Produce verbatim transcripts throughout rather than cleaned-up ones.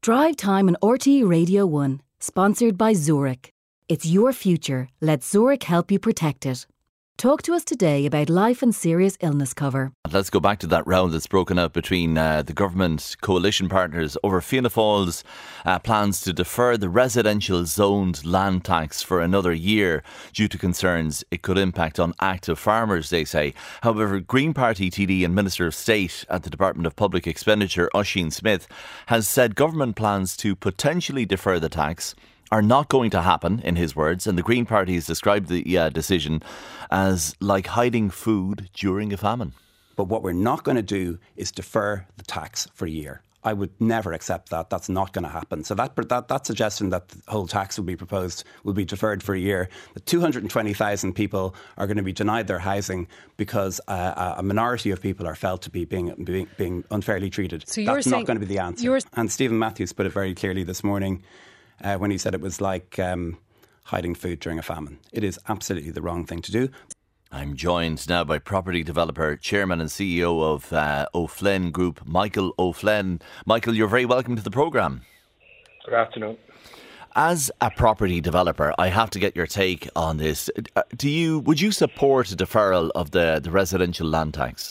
Drive Time on R T E Radio one, sponsored by Zurich. It's your future. Let Zurich help you protect it. Talk to us today about life and serious illness cover. Let's go back to that round that's broken out between uh, the government coalition partners over Fianna Fáil's uh, plans to defer the residential zoned land tax for another year due to concerns it could impact on active farmers, they say. However, Green Party T D and Minister of State at the Department of Public Expenditure, Oisin Smith, has said government plans to potentially defer the tax are not going to happen, in his words, and the Green Party has described the uh, decision as like hiding food during a famine. But what we're not going to do is defer the tax for a year. I would never accept that. That's not going to happen. So that that, that suggestion that the whole tax will be proposed will be deferred for a year. The two hundred twenty thousand people are going to be denied their housing because uh, a minority of people are felt to be being being, being unfairly treated. So That's not going to be the answer. And Stephen Matthews put it very clearly this morning uh, when he said it was like um, hiding food during a famine. It is absolutely the wrong thing to do. I'm joined now by property developer, chairman and C E O of uh, O'Flynn Group, Michael O'Flynn. Michael, you're very welcome to the programme. Good afternoon. As a property developer, I have to get your take on this. Do you would you support a deferral of the, the residential land tax?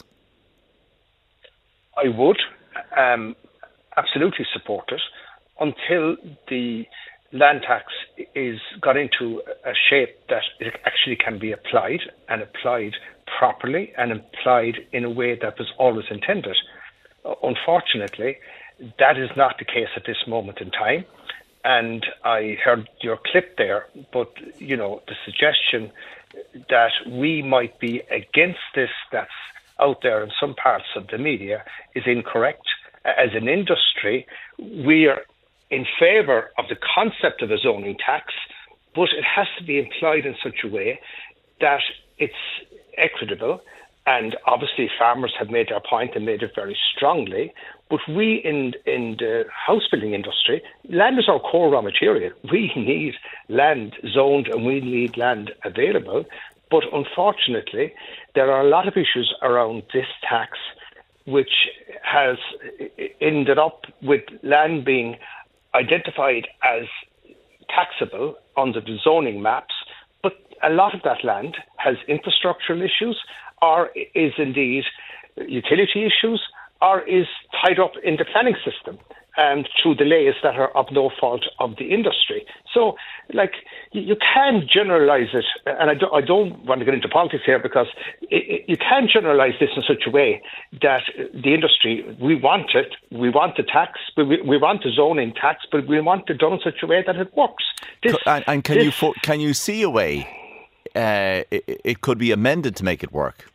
I would um, absolutely support it until the land tax is got into a shape that it actually can be applied and applied properly and applied in a way that was always intended. Unfortunately, that is not the case at this moment in time. And I heard your clip there, but, you know, the suggestion that we might be against this that's out there in some parts of the media is incorrect. As an industry, we are in favour of the concept of a zoning tax, but it has to be employed in such a way that it's equitable. And obviously farmers have made their point and made it very strongly. But we in in the house building industry, land is our core raw material. We need land zoned and we need land available. But unfortunately, there are a lot of issues around this tax which has ended up with land being identified as taxable under the zoning maps, but a lot of that land has infrastructural issues or is indeed utility issues or is tied up in the planning system and through delays that are of no fault of the industry. So, like, you, you can generalise it, and I don't, I don't want to get into politics here because it, it, you can generalise this in such a way that the industry, we want it, we want the tax, but we, we want the zoning tax, but we want it done in such a way that it works. This, and, and can this, you fo- can you see a way uh, it, it could be amended to make it work?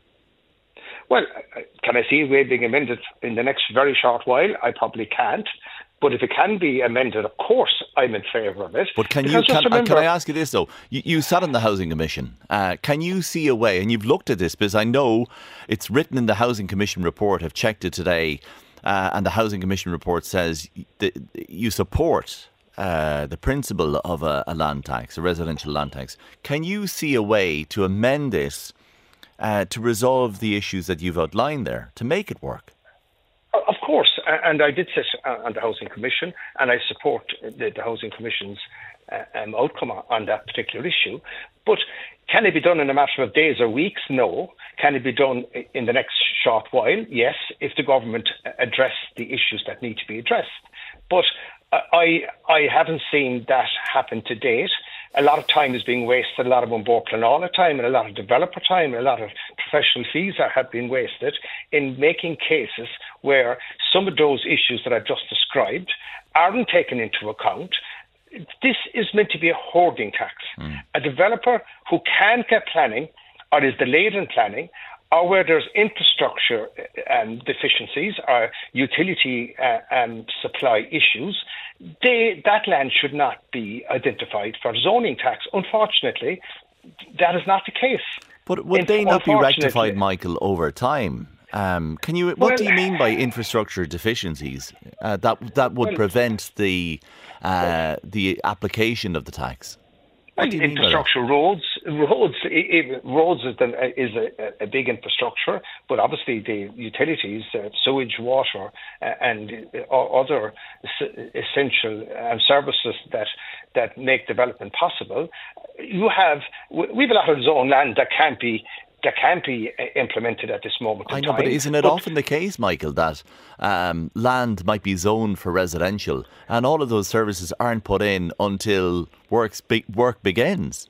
Well, can I see a way being amended in the next very short while? I probably can't. But if it can be amended, of course, I'm in favour of it. But can you can, remember, can I ask you this, though? You, you sat in the Housing Commission. Uh, can you see a way, and you've looked at this, because I know it's written in the Housing Commission report, I've checked it today, uh, and the Housing Commission report says that you support uh, the principle of a, a land tax, a residential land tax. Can you see a way to amend this Uh, to resolve the issues that you've outlined there, to make it work? Of course, and I did sit on the Housing Commission, and I support the, the Housing Commission's uh, um, outcome on that particular issue. But can it be done in a matter of days or weeks? No. Can it be done in the next short while? Yes, if the government address the issues that need to be addressed. But I, I haven't seen that happen to date. A lot of time is being wasted, a lot of Umborclanala time and a lot of developer time and a lot of professional fees are, have been wasted in making cases where some of those issues that I've just described aren't taken into account. This is meant to be a hoarding tax. Mm. A developer who can't get planning or is delayed in planning, or where there's infrastructure um, deficiencies or utility uh, um, supply issues, they, that land should not be identified for zoning tax. Unfortunately, that is not the case. But would they not be rectified, Michael, over time? Um, can you? What well, do you mean by infrastructure deficiencies uh, that that would well, prevent the uh, the application of the tax? What do you mean by that? Infrastructure, roads, roads, i- i- roads is, the, is a, a big infrastructure, but obviously the utilities, uh, sewage, water, uh, and uh, other s- essential um, services that that make development possible. You have we have a lot of zone land that can't be. that can't be implemented at this moment in I know, time. but isn't it But often the case, Michael, that um, land might be zoned for residential and all of those services aren't put in until works be- work begins?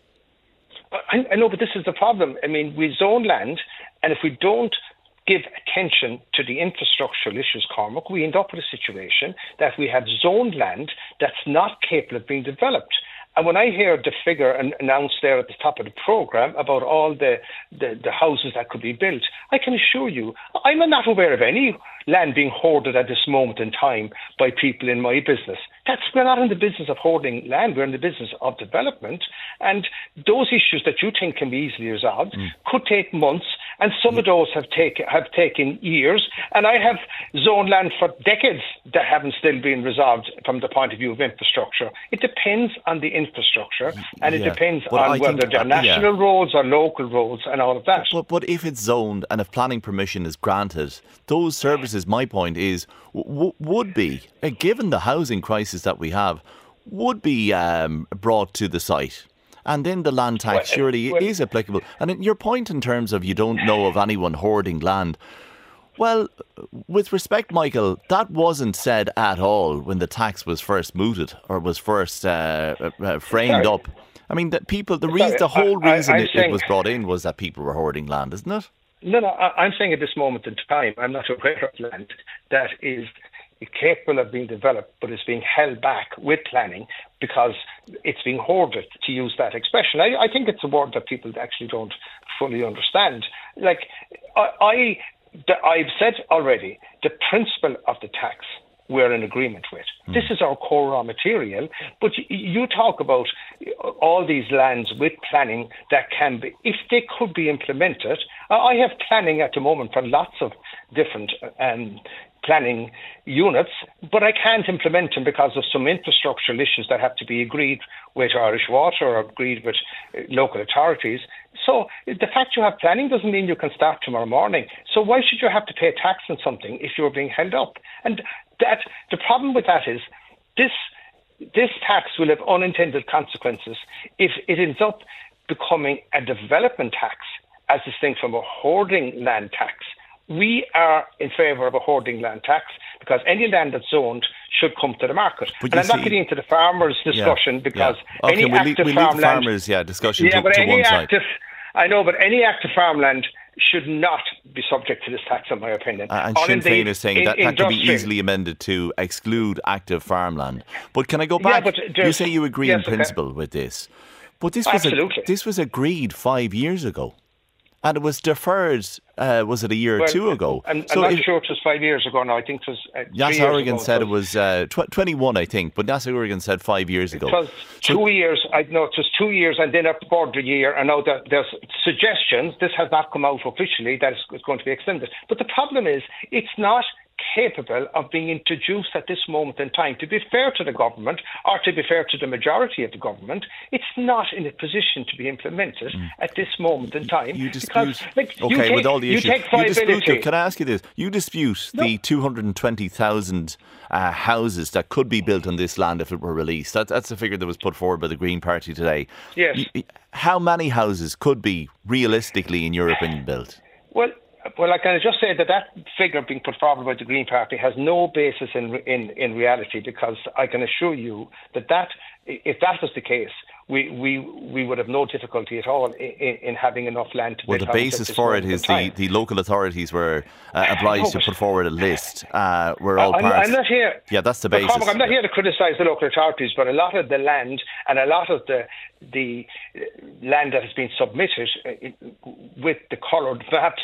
I, I know, but this is the problem. I mean, we zone land, and if we don't give attention to the infrastructural issues, Cormac, we end up with a situation that we have zoned land that's not capable of being developed. And when I hear the figure an- announced there at the top of the programme about all the, the, the houses that could be built, I can assure you, I'm not aware of any land being hoarded at this moment in time by people in my business. That's, we're not in the business of hoarding land, we're in the business of development. And those issues that you think can be easily resolved mm. could take months, and some of those have, take, have taken years. And I have zoned land for decades that haven't still been resolved from the point of view of infrastructure. It depends on the infrastructure, and yeah. it depends but on I whether think, they're uh, national yeah. roads or local roads and all of that. But, but if it's zoned and if planning permission is granted, those services, my point is, w- would be, uh, given the housing crisis that we have, would be um, brought to the site. And then the land tax Well, surely well- is applicable. And in your point in terms of you don't know of anyone hoarding land, well, with respect, Michael, that wasn't said at all when the tax was first mooted or was first uh, uh, framed Sorry. up. I mean, the people, the Sorry, reason, the whole I- I- reason I'm it, it saying- was brought in was that people were hoarding land, isn't it? No, no, I- I'm saying at this moment in time, I'm not aware of land that is capable of being developed but is being held back with planning because it's being hoarded, to use that expression. I, I think it's a word that people actually don't fully understand. Like, I, I, the, I've said already, the principle of the tax we're in agreement with. Mm. This is our core raw material, but you, you talk about all these lands with planning that can be, if they could be implemented. I have planning at the moment for lots of different um, planning units, but I can't implement them because of some infrastructural issues that have to be agreed with Irish Water or agreed with local authorities. So the fact you have planning doesn't mean you can start tomorrow morning. So why should you have to pay tax on something if you're being held up? And that the problem with that is this this tax will have unintended consequences if it ends up becoming a development tax as distinct from a hoarding land tax. We are in favour of a hoarding land tax because any land that's owned should come to the market. But and I'm see, not getting into the farmers' discussion yeah, because yeah. Okay, any we'll active leave, we'll farmland... leave the farmers' yeah, discussion yeah, to, but to any one side. active, I know, but any active farmland should not be subject to this tax, in my opinion. Uh, and Or Sinn Féin indeed, is saying in- that, that could be industrial. easily amended to exclude active farmland. But can I go Yeah, back? but You there's- say you agree yes, in okay. principle with this. But this was, Absolutely. a, this was agreed five years ago. And it was deferred, uh, was it a year or Well, two ago? I'm, I'm So not if- sure it was five years ago now. I think it was uh, three Yas years Horrigan ago. said it was uh, tw- twenty-one, I think, but Yas Horrigan said five years ago. It was two years. I know it was two years, and then a quarter year. And now that there's suggestions. This has not come out officially that it's going to be extended. But the problem is, it's not capable of being introduced at this moment in time. To be fair to the government, or to be fair to the majority of the government, it's not in a position to be implemented mm. at this moment in time. You dispute, because, like, okay, you take, with all the you issues, take you dispute. viability. Can I ask you this? You dispute No. the two hundred and twenty thousand uh, houses that could be built on this land if it were released. That, that's the figure that was put forward by the Green Party today. Yes. You, how many houses could be realistically, in your opinion, built? Well. Well, I can just say that that figure being put forward by the Green Party has no basis in in, in reality, because I can assure you that, that if that was the case, we, we, we would have no difficulty at all in, in having enough land to Well, build the houses basis at this for it moment is in time. the, the local authorities were uh, obliged to put forward a list. Uh, we're all I'm, parts. I'm not here. Yeah, that's the But basis. Cormac, I'm not here to criticise the local authorities, but a lot of the land and a lot of the the land that has been submitted uh, with the coloured maps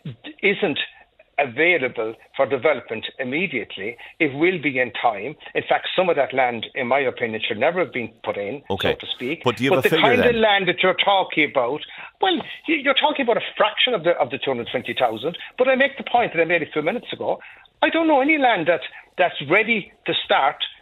isn't available for development immediately. It will be in time. In fact, some of that land, in my opinion, should never have been put in, okay. so to speak. But do you have but a the figure kind then? of land that you're talking about, well, you're talking about a fraction of the of the two hundred twenty thousand. But I make the point that I made a few minutes ago. I don't know any land that that's ready to start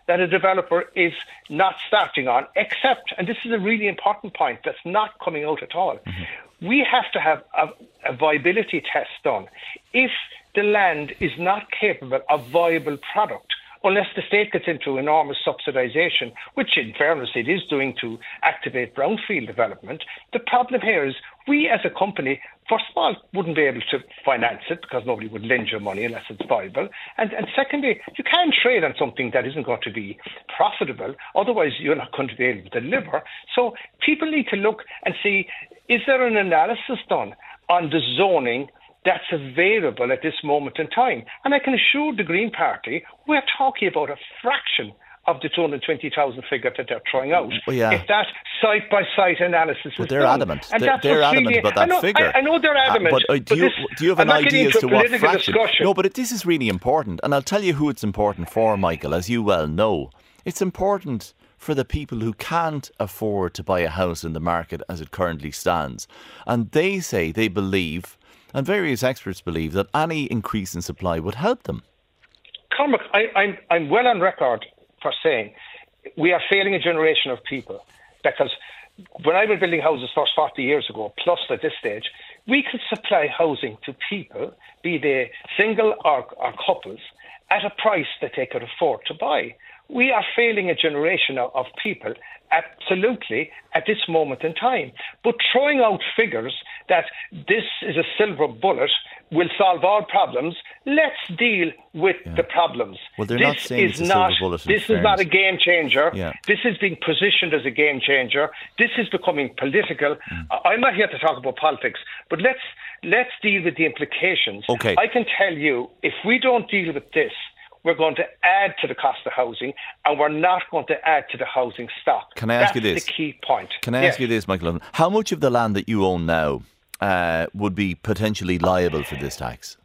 that a developer is not starting on, except, and this is a really important point that's not coming out at all, mm-hmm. we have to have a, a viability test done. If the land is not capable of viable product, unless the state gets into enormous subsidisation, which in fairness it is doing to activate brownfield development, the problem here is we as a company, first of all, wouldn't be able to finance it because nobody would lend you money unless it's viable. And, and secondly, you can't trade on something that isn't going to be profitable. Otherwise, you're not going to be able to deliver. So people need to look and see, is there an analysis done on the zoning that's available at this moment in time? And I can assure the Green Party, we're talking about a fraction of the two hundred twenty thousand figure that they're throwing out. Well, yeah. If that site-by-site analysis but is they're done. adamant. And they're that's they're adamant really, about that I know, figure. I, I know they're adamant. Uh, but uh, do, but you, this, do you have I'm an not idea as to what fraction? Discussion. No, but it, this is really important. And I'll tell you who it's important for, Michael, as you well know. It's important for the people who can't afford to buy a house in the market as it currently stands. And they say they believe, and various experts believe, that any increase in supply would help them. Cormac, I, I'm, I'm well on record for saying we are failing a generation of people, because when I was building houses first forty years ago, plus at this stage, we could supply housing to people, be they single or, or couples, at a price that they could afford to buy. We are failing a generation of, of people, absolutely, at this moment in time. But throwing out figures that this is a silver bullet will solve all problems, let's deal with yeah. the problems. Well, they're this not saying is it's a not, silver bullet. This is not a game changer. Yeah. This is being positioned as a game changer. This is becoming political. Mm. I'm not here to talk about politics, but let's let's deal with the implications. Okay. I can tell you, if we don't deal with this, we're going to add to the cost of housing, and we're not going to add to the housing stock. Can I ask That's you this? the key point. Can I yes. ask you this, Michael? How much of the land that you own now uh, would be potentially liable for this tax?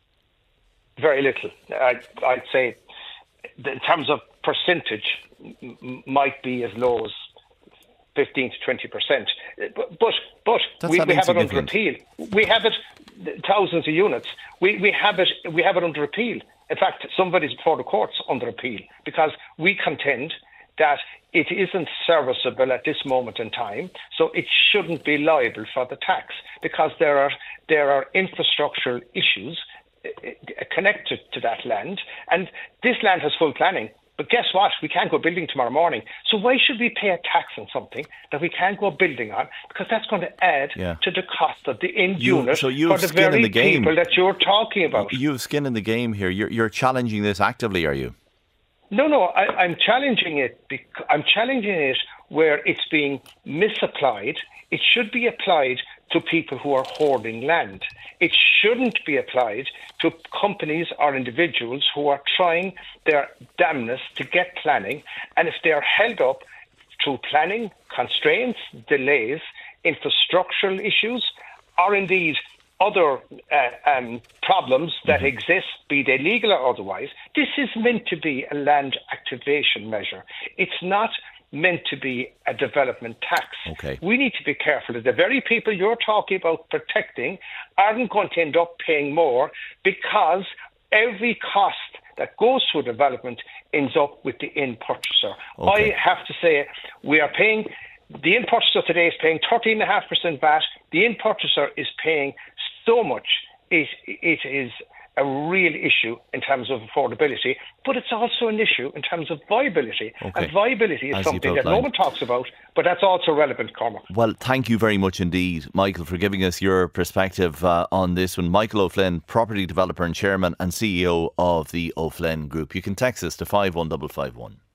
Very little. I'd, I'd say, in terms of percentage, m- might be as low as fifteen to twenty percent. But but, but we, we have it under appeal. We have it thousands of units. We we have it we have it under appeal. In fact, somebody's before the courts under appeal because we contend that it isn't serviceable at this moment in time, so it shouldn't be liable for the tax because there are there are infrastructural issues connected to that land, and this land has full planning. But guess what? We can't go building tomorrow morning. So why should we pay a tax on something that we can't go building on? Because that's going to add yeah. to the cost of the end you, unit so you for the very the game. people that you're talking about. You have skin in the game here. You're, you're challenging this actively, are you? No, no. I, I'm challenging it. Because I'm challenging it where it's being misapplied. It should be applied to people who are hoarding land. It shouldn't be applied to companies or individuals who are trying their damnness to get planning. And if they are held up through planning, constraints, delays, infrastructural issues, or indeed other uh, um, problems that exist, be they legal or otherwise, this is meant to be a land activation measure. It's not meant to be a development tax. Okay. We need to be careful that the very people you're talking about protecting aren't going to end up paying more because every cost that goes through development ends up with the end purchaser. Okay. I have to say we are paying, the end purchaser today is paying thirteen point five percent V A T. The end purchaser is paying so much. It, it is a real issue in terms of affordability, but it's also an issue in terms of viability. Okay. And viability is As something that no one talks about, but that's also relevant, Cormac. Well, thank you very much indeed, Michael, for giving us your perspective uh, on this one. Michael O'Flynn, property developer and chairman and C E O of the O'Flynn Group. You can text us to five one five five one.